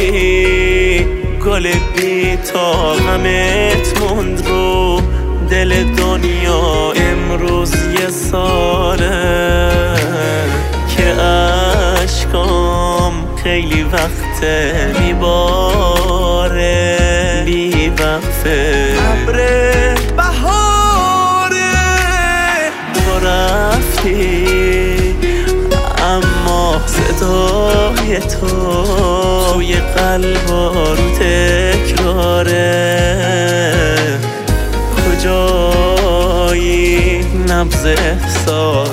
رفتی گل بی طاقمت موند رو دل دنیا. امروز یه ساله که اشکام خیلی وقته میباره بی وقفه. ابر بهاره تو رفتی اما صدای تو توی قلبا رو تکراره. کجایی نبض احساس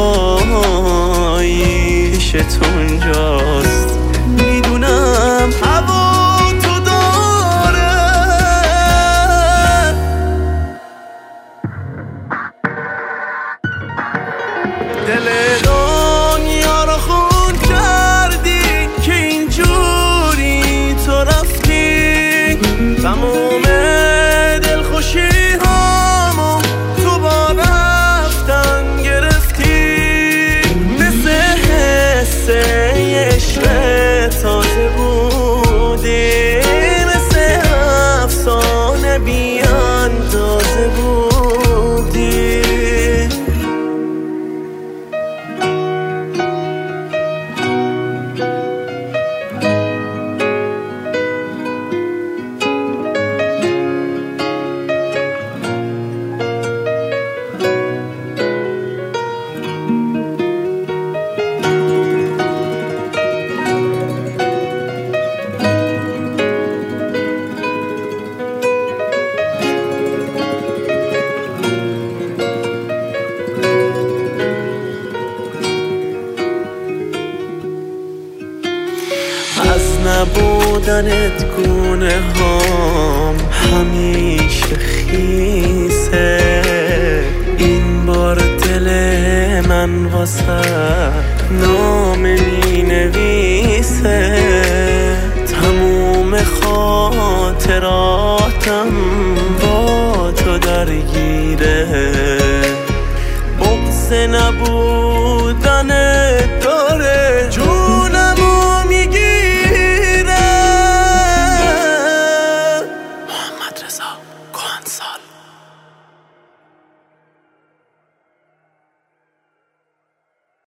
خدایی پیشتون جاست. میدونم هوا تو داره دل دنیا رو خون کردی که اینجوری تو رفتی. تموم دلخوشی هامو تو با رفتن گرفتی. مثل حس عشق تازه بودی، مثل افسانه بی اندازه بودی. از نبودنت گونه هام همیشه خیسه. این بار دل من واسه نام می نویسه. تموم خاطراتم با تو درگیره. بغض نبود